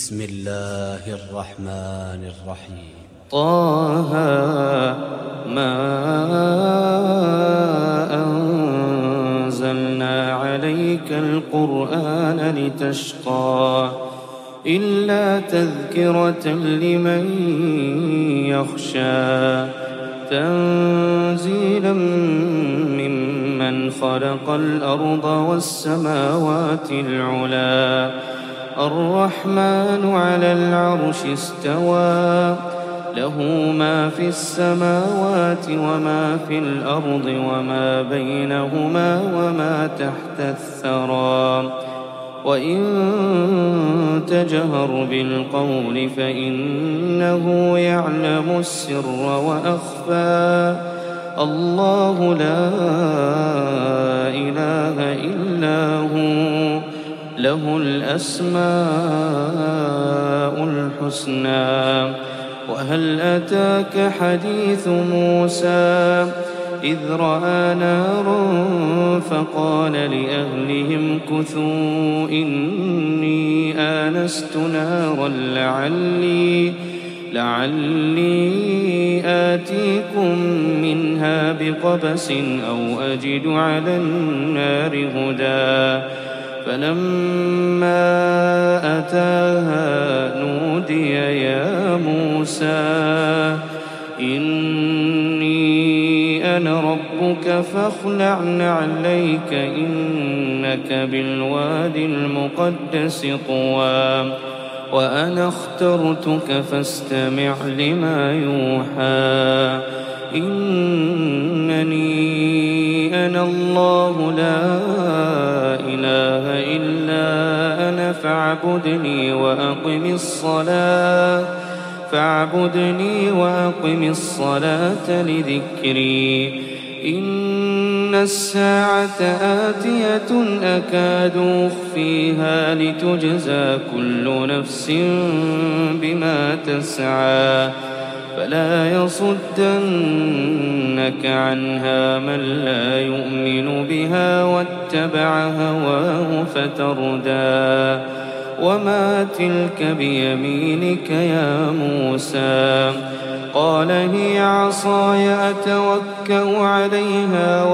بسم الله الرحمن الرحيم. طه ما أنزلنا عليك القرآن لتشقى إلا تذكرة لمن يخشى تنزيلا ممن خلق الأرض والسماوات العلى الرحمن على العرش استوى له ما في السماوات وما في الأرض وما بينهما وما تحت الثرى وإن تجهر بالقول فإنه يعلم السر وأخفى الله لا إله إلا هو له الأسماء الحسنى. وهل أتاك حديث موسى إذ رأى نارا فقال لأهلهم كثوا إني آنست نارا لعلي آتيكم منها بقبس أو أجد على النار هدى فلما أتاها نودي يا موسى إني أنا ربك فاخلع نعليك إنك بالوادي المقدس طوى وأنا اخترتك فاستمع لما يوحى إنني أنا الله لا إله إلا أنا فاعبدني وأقم الصلاة لذكري إن الساعة آتية أكاد أخفيها لتجزى كل نفس بما تسعى فلا يصدنك عنها من لا يؤمن بها واتبع هواه فتردى وما تلك بيمينك يا موسى قال هي عصاي أتوكأ عليها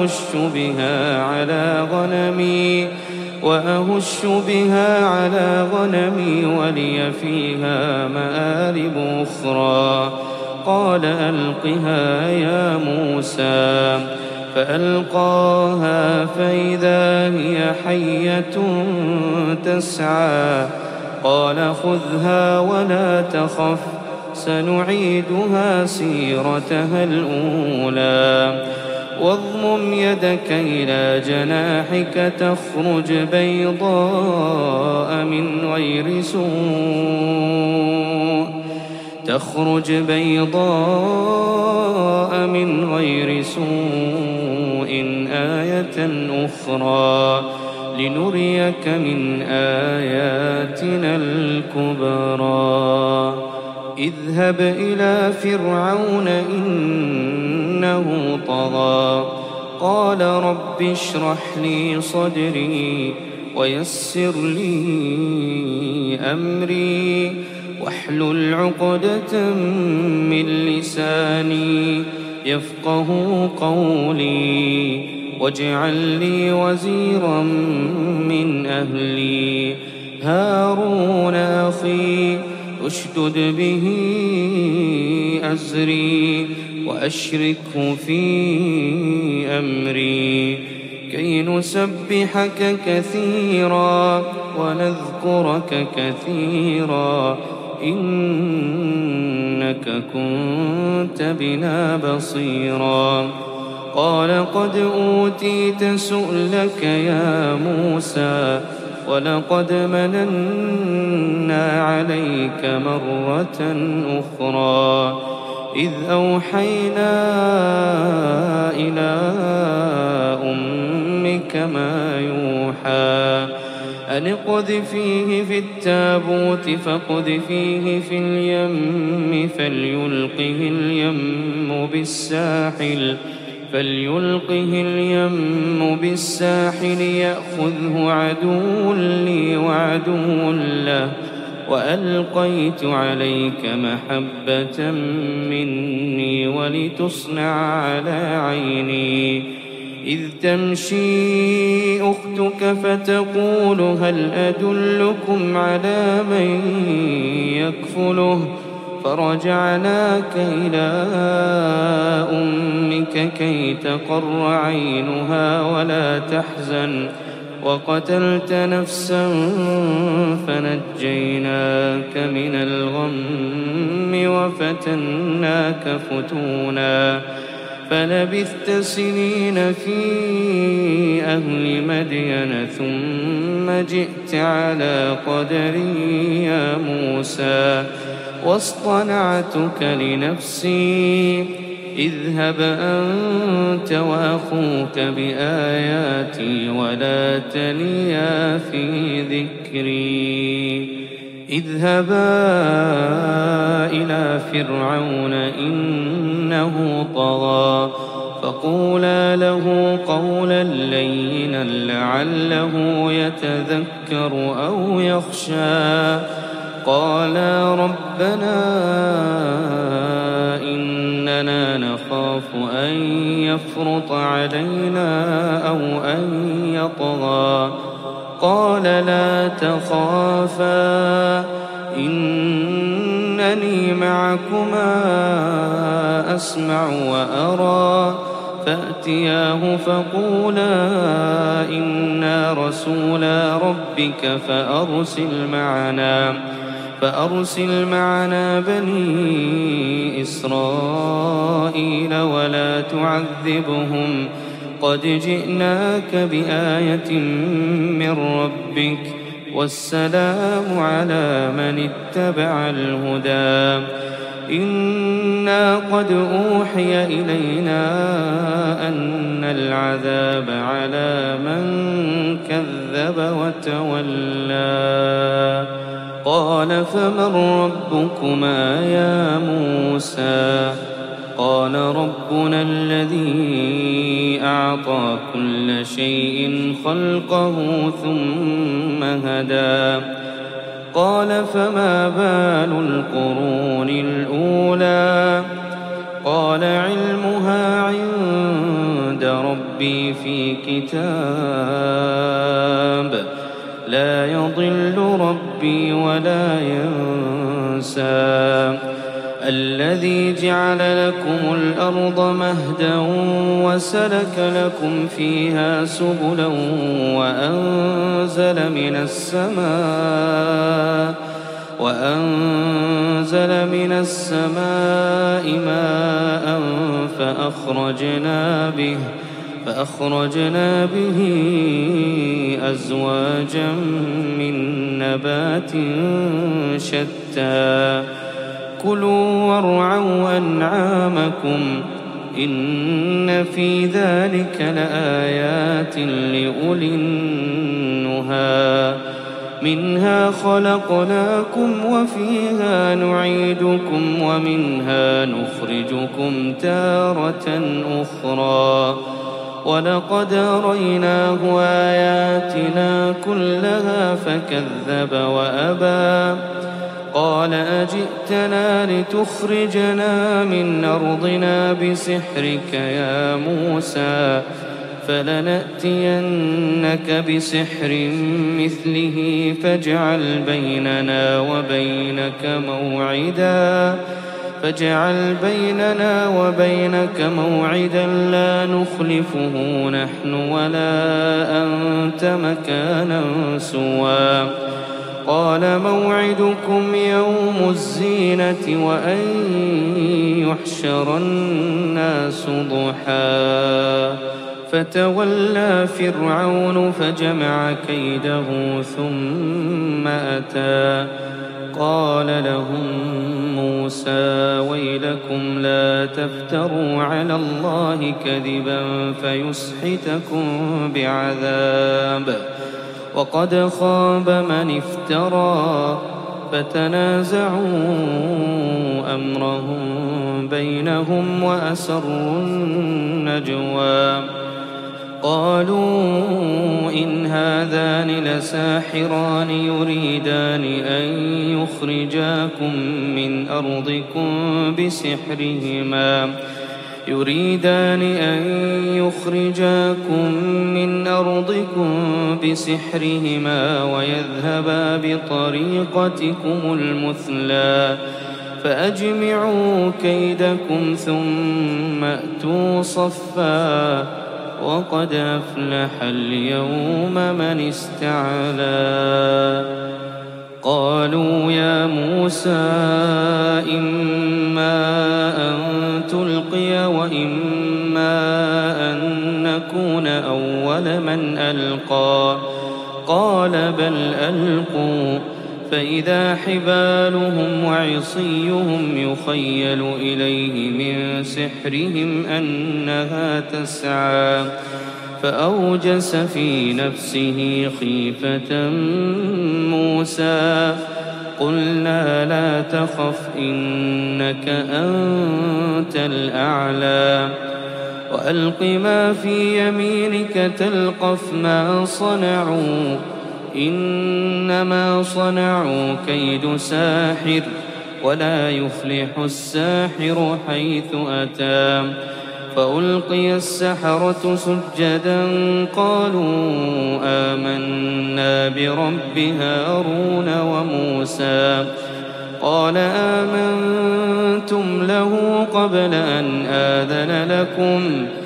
وأهش بها على غنمي ولي فيها مآرب أخرى قال ألقها يا موسى فألقاها فإذا هي حية تسعى قال خذها ولا تخف سنعيدها سيرتها الأولى واضمم يدك إلى جناحك تخرج بيضاء من غير سوء آية أخرى لنريك من آياتنا الكبرى اذهب إلى فرعون إنه طغى قال رب اشرح لي صدري ويسر لي أمري واحلل عقدة من لساني يفقه قولي واجعل لي وزيرا من أهلي هارون أخي اشدد به أزري وأشركه في أمري كي نسبحك كثيرا ونذكرك كثيرا إنك كنت بنا بصيرا قال قد أوتيت سؤلك يا موسى ولقد مننا عليك مرة أخرى إذ أوحينا إلى أمك ما يوحى أن اقذفيه في التابوت فاقذفيه في اليم فليلقه اليم بالساحل يأخذه عدو لي وعدو له وألقيت عليك محبة مني ولتصنع على عيني إذ تمشي أختك فتقول هل أدلكم على من يكفله فرجعناك إلى أمك كي تقر عينها ولا تحزن وقتلت نفسا فنجيناك من الغم وفتناك فتونا فلبثت سنين في أهل مدين ثم جئت على قدري يا موسى واصطنعتك لنفسي اذهب أنت وأخوك بآياتي ولا تنيا في ذكري اذهبا إلى فرعون إنه طغى فقولا له قولا لينا لعله يتذكر أو يخشى قالا ربنا إننا نخاف أن يفرط علينا أو أن يطغى قال لا تخافا إنني معكما أسمع وأرى فأتياه فقولا إنا رسولا ربك فأرسل معنا بني إسرائيل ولا تعذبهم قد جئناك بآية من ربك والسلام على من اتبع الهدى إنا قد أوحي إلينا أن العذاب على من كذب وتولى قال فمن ربكما يا موسى قال ربنا الذي أعطى كل شيء خلقه ثم هدى قال فما بال القرون الأولى قال علمها عند ربي في كتاب لا يضل ربي ولا ينسى الذي جعل لكم الأرض مهدا وسلك لكم فيها سبلا وأنزل من السماء ماء فأخرجنا به أزواجا من نبات شتى كلوا وارعوا أنعامكم إن في ذلك لآيات لأولي النهى منها خلقناكم وفيها نعيدكم ومنها نخرجكم تارة أخرى ولقد أريناه آياتنا كلها فكذب وأبى قال أجئتنا لتخرجنا من أرضنا بسحرك يا موسى فلنأتينك بسحر مثله فاجعل بيننا وبينك موعدا لا نخلفه نحن ولا أنت مكانا سوى قال موعدكم يوم الزينة وأن يحشر الناس ضحى فتولى فرعون فجمع كيده ثم أتى قال لهم موسى ويلكم لا تفتروا على الله كذبا فيسحتكم بعذاب وقد خاب من افترى فتنازعوا أمرهم بينهم وأسروا النجوى قالوا إن هذان لساحران يريدان أن يخرجاكم من أرضكم بسحرهما ويذهبا بطريقتكم المثلى فأجمعوا كيدكم ثم أتوا صفا وقد أفلح اليوم من استعلى. قالوا يا موسى إما أن تلقي وإما أن نكون أول من ألقى قال بل ألقوا فإذا حبالهم وعصيهم يخيل إليه من سحرهم أنها تسعى فأوجس في نفسه خيفة موسى قلنا لا تخف إنك أنت الأعلى وألق ما في يمينك تلقف ما صنعوا إنما صنعوا كيد ساحر ولا يفلح الساحر حيث أتى. فألقي السحرة سجدا قالوا آمنا برب هارون وموسى قال آمنتم له قبل أن آذن لكم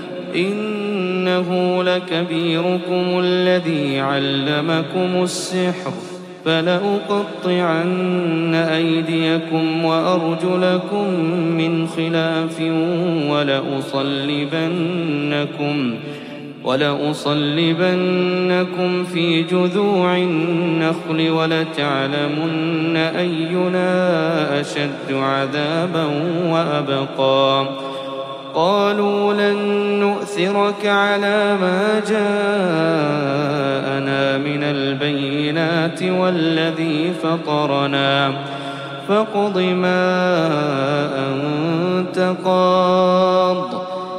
إنه لكبيركم الذي علمكم السحر فلأقطعن أيديكم وأرجلكم من خلاف ولأصلبنكم في جذوع النخل ولتعلمن أينا أشد عذابا وأبقى. قالوا لن نؤثرك على ما جاءنا من البينات والذي فطرنا فاقض ما أنت قاض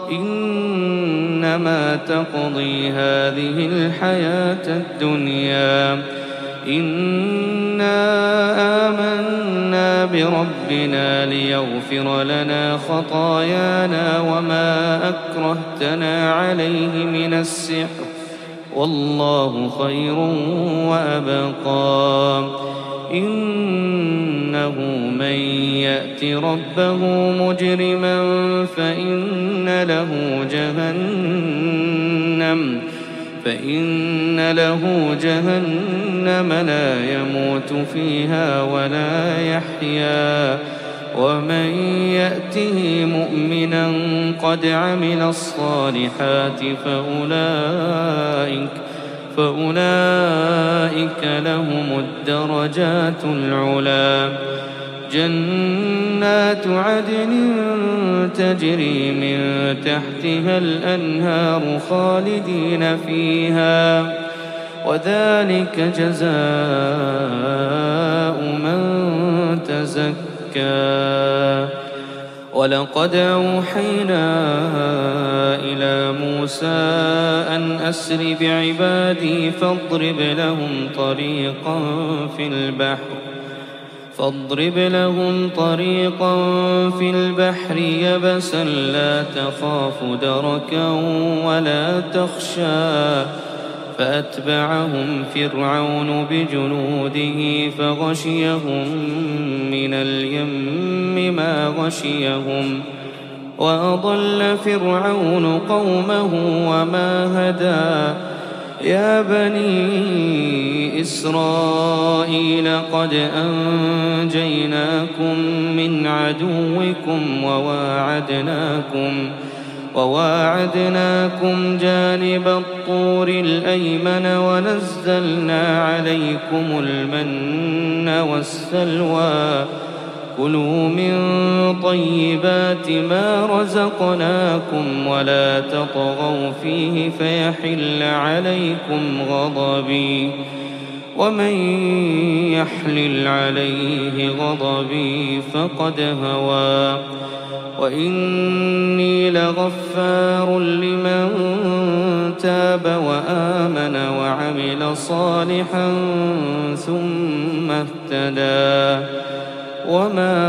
إنما تقضي هذه الحياة الدنيا إنا آمنا بربنا ليغفر لنا خطايانا وما أكرهتنا عليه من السحر والله خير وأبقى. إنه من يأت ربه مجرما فإن له جهنم لا يموت فيها ولا يحيا ومن يأته مؤمنا قد عمل الصالحات فأولئك لهم الدرجات العلى. جنات عدن تجري من تحتها الأنهار خالدين فيها وذلك جزاء من تزكى. ولقد أوحينا إلى موسى أن أسر بعبادي فاضرب لهم طريقا في البحر يبسا لا تخاف دركا ولا تخشى. فأتبعهم فرعون بجنوده فغشيهم من اليم ما غشيهم وأضل فرعون قومه وما هدى. يا بني إسرائيل قد أنجيناكم من عدوكم وواعدناكم جانب الطور الأيمن ونزلنا عليكم المن والسلوى. كلوا من طيبات ما رزقناكم ولا تطغوا فيه فيحل عليكم غضبي ومن يحلل عليه غضبي فقد هوى. وإني لغفار لمن تاب وآمن وعمل صالحا ثم اهتدى وما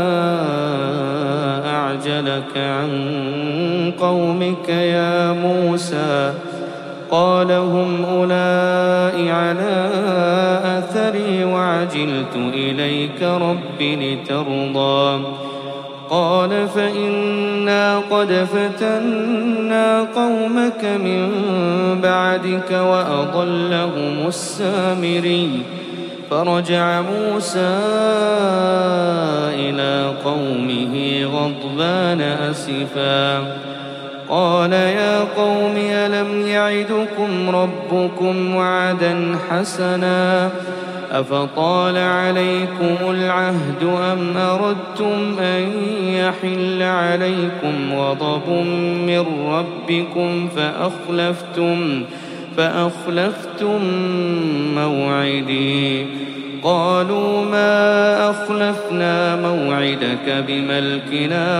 أعجلك عن قومك يا موسى قال هم أولئك على أثري وعجلت إليك رب لترضى قال فإنا قد فتنا قومك من بعدك وأضلهم السامري فرجع موسى إلى قومه غضبان أسفا قال يا قوم ألم يعدكم ربكم وعدا حسنا أفطال عليكم العهد أم أردتم أن يحل عليكم غضب من ربكم فأخلفتم موعدي قالوا ما أخلفنا موعدك بملكنا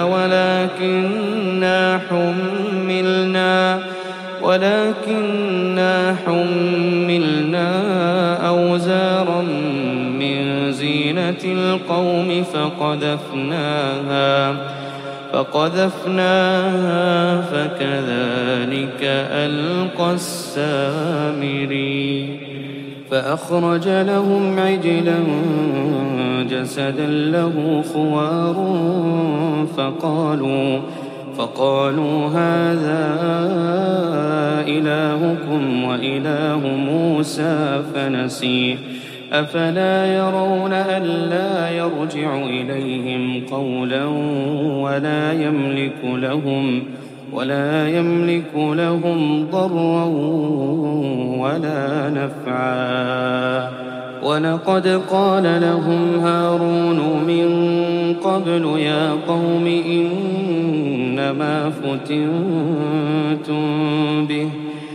ولكننا حملنا أوزارا من زينة القوم فقذفناها فكذلك ألقى السامري فأخرج لهم عجلا جسدا له خوار فقالوا هذا إلهكم وإله موسى فنسيه أفلا يرون ألا يرجع إليهم قولا ولا يملك لهم ضرا ولا نفعا ولقد قال لهم هارون من قبل يا قوم إنما فتنتم به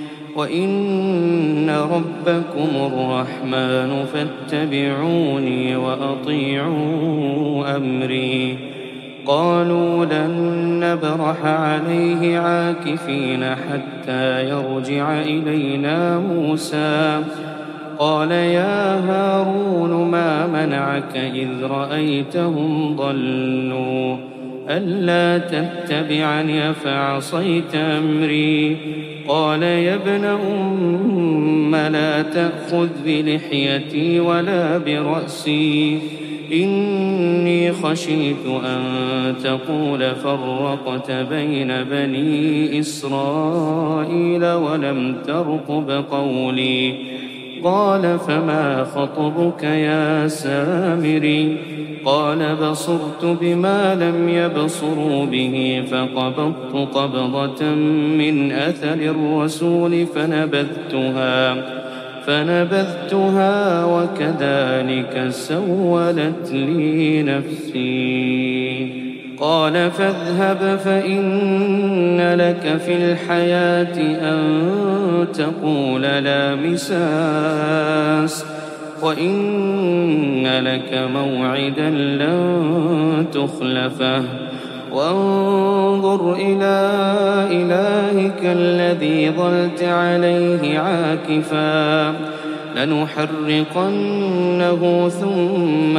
وإن ربكم الرحمن فاتبعوني وأطيعوا أمري قالوا لن نبرح عليه عاكفين حتى يرجع إلينا موسى قال يا هارون ما منعك إذ رأيتهم ضلوا ألا تتبعني أفعصيت أمري قال يا ابن أم لا تأخذ بلحيتي ولا برأسي إني خشيت أن تقول فرقت بين بني إسرائيل ولم ترقب قولي قال فما خطبك يا سامري قال بصرت بما لم يبصروا به فقبضت قبضة من أثر الرسول فنبذتها وكذلك سولت لي نفسي قال فاذهب فإن لك في الحياة أن تقول لا مساس وإن لك موعدا لن تخلفه وانظر إلى إلهك الذي ظلت عليه عاكفا لنحرقنه ثم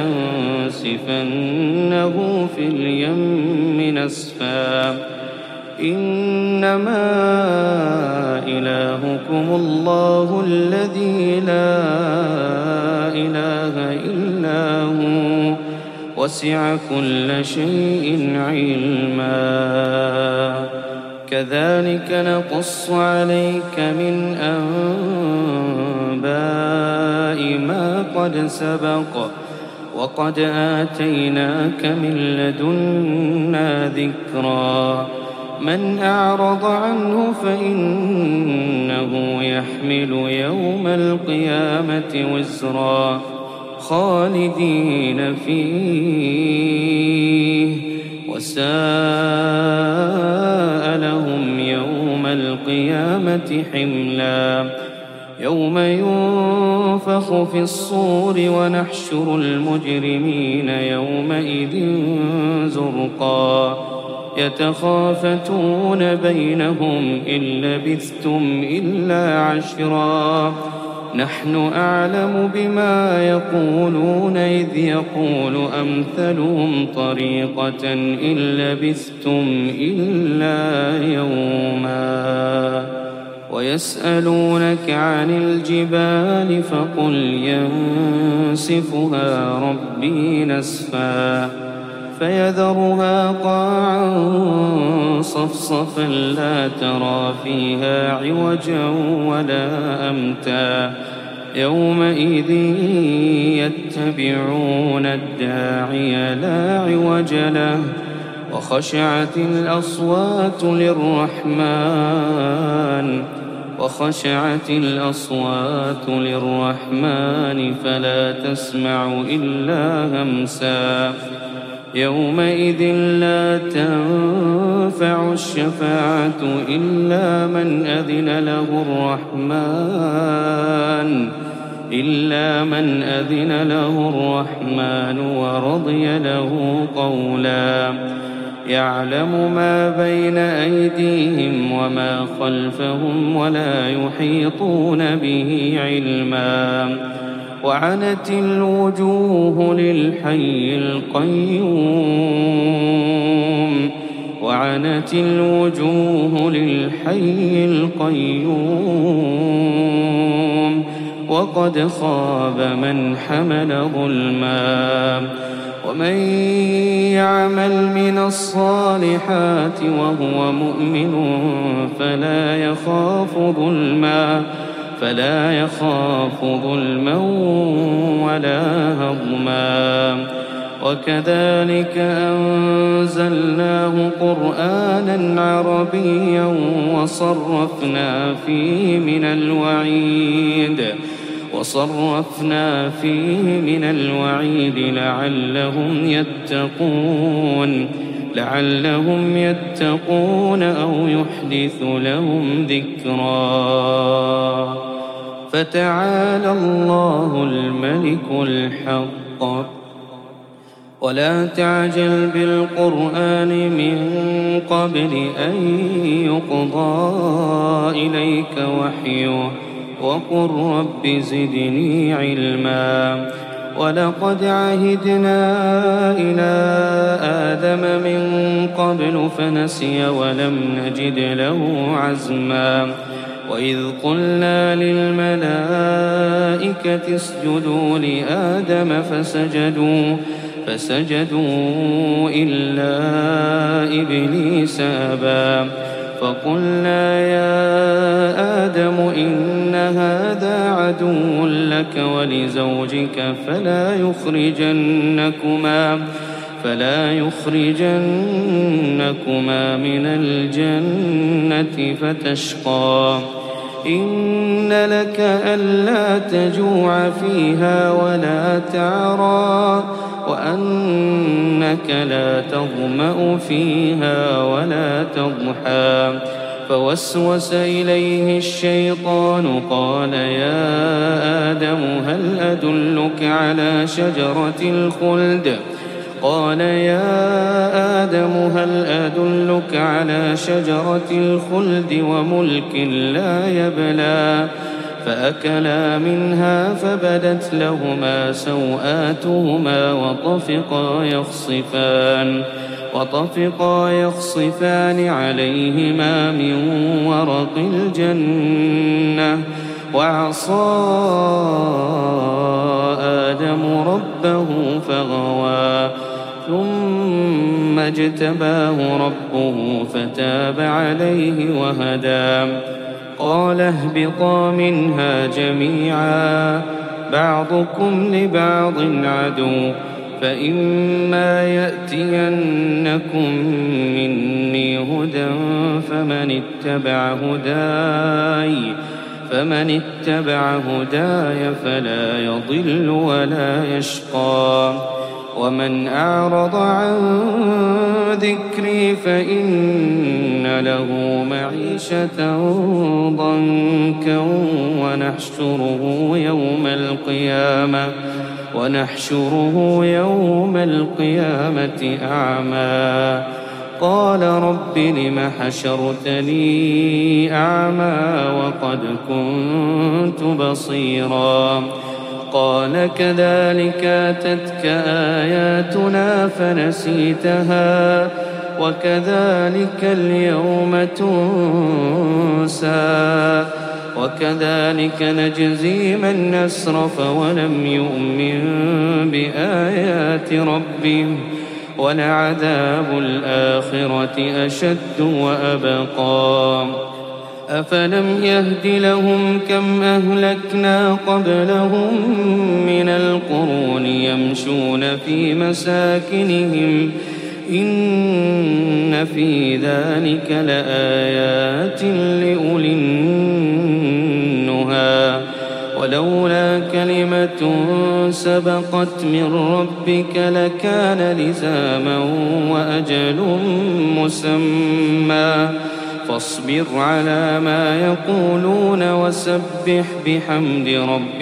لننسفنه في اليم نسفا إنما إلهكم الله الذي لا إله إلا هو وسع كل شيء علما كذلك نقص عليك من أنباء ما قد سبق وقد آتيناك من لدنا ذكرا من أعرض عنه فإنه يحمل يوم القيامة وزرا خالدين فيه وساء لهم يوم القيامة حملا يوم ينفخ في الصور ونحشر المجرمين يومئذ زرقا يتخافتون بينهم إن لبثتم إلا عشرا نحن أعلم بما يقولون إذ يقول أمثلهم طريقة إن لبثتم إلا يوما ويسألونك عن الجبال فقل ينسفها ربي نسفا فيذرها قاعا صفصفا لا ترى فيها عوجا ولا أمتا يومئذ يتبعون الداعي لا عوج له وخشعت الأصوات للرحمن فلا تسمع إلا همسا يومئذ لا تنفع الشفاعة إلا من أذن له الرحمن ورضي له قولا يعلم ما بين أيديهم وما خلفهم ولا يحيطون به علما وعنت الوجوه للحي القيوم وقد خاب من حمل ظلما ومن يعمل من الصالحات وهو مؤمن فلا يخاف ظلما ولا هضما وكذلك أنزلناه قرآنا عربيا وصرفنا فيه من الوعيد لعلهم يتقون أو يحدث لهم ذكرا فتعالى الله الملك الحق ولا تعجل بالقرآن من قبل أن يقضى إليك وحيه وقل رب زدني علما ولقد عهدنا إلى آدم من قبل فنسي ولم نجد له عزما وإذ قلنا للملائكة اسجدوا لآدم فسجدوا إلا إبليس أبى فقلنا يا آدم إن هذا عدو لك ولزوجك فلا يخرجنكما من الجنة فتشقى إن لك ألا تجوع فيها ولا تعرى وأنك لا تظمأ فيها ولا تضحى فوسوس إليه الشيطان قال يا آدم هل أدلك على شجرة الخلد وملك لا يبلى فأكلا منها فبدت لهما سوآتهما وطفقا يخصفان عليهما من ورق الجنة وعصى آدم ربه فغوى ثم اجتباه ربه فتاب عليه وهدى قال اهبطا منها جميعا بعضكم لبعض عدو فإما يأتينكم مني هدى فمن اتبع هداي فلا يضل ولا يشقى ومن أعرض عن ذكري فإن له معيشة ضنكا ونحشره يوم القيامة أعمى قال رب لم حشرتني أعمى وقد كنت بصيرا قال كذلك أتتك آياتنا فنسيتها وكذلك اليوم تنسى وكذلك نجزي من أسرف ولم يؤمن بآيات ربه ولعذاب الآخرة أشد وأبقى أفلم يهد لهم كم أهلكنا قبلهم من القرون يمشون في مساكنهم إن في ذلك لآيات لأولي النهى ولولا كلمة سبقت من ربك لكان لزاما وأجل مسمى فاصبر على ما يقولون وسبح بحمد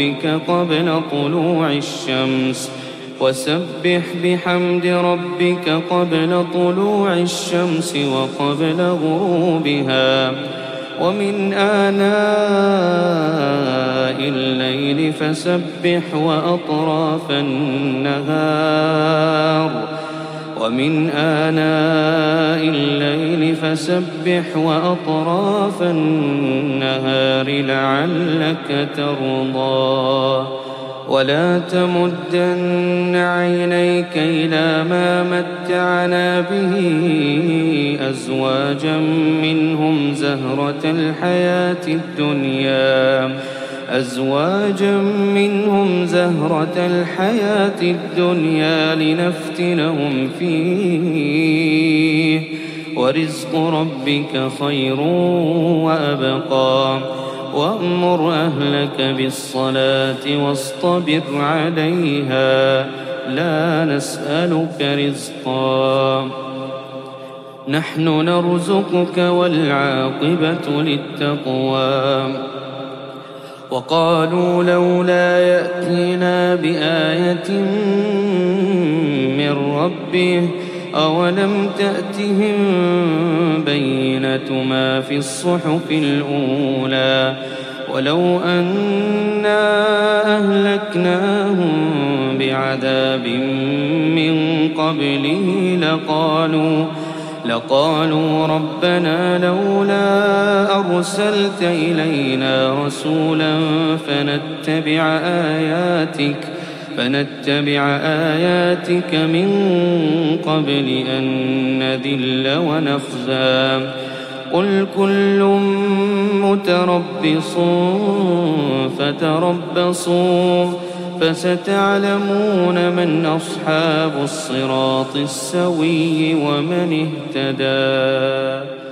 ربك قبل طلوع الشمس وقبل غروبها ومن آناء الليل فسبح وأطراف النهار لعلك ترضى ولا تمدن عينيك إلى ما متعنا به أزواجا منهم زهرة الحياة الدنيا لنفتنهم فيه ورزق ربك خير وأبقى وأمر أهلك بالصلاة واصطبر عليها لا نسألك رزقا نحن نرزقك والعاقبة للتقوى وقالوا لولا يأتينا بآية من ربه أولم تأتهم بينة ما في الصحف الأولى ولو أنا أهلكناهم بعذاب من قبله لقالوا ربنا لولا أرسلت إلينا رسولا فنتبع آياتك من قبل أن نذل ونخزى قل كل متربص فتربصوا فستعلمون من أصحاب الصراط السوي ومن اهتدى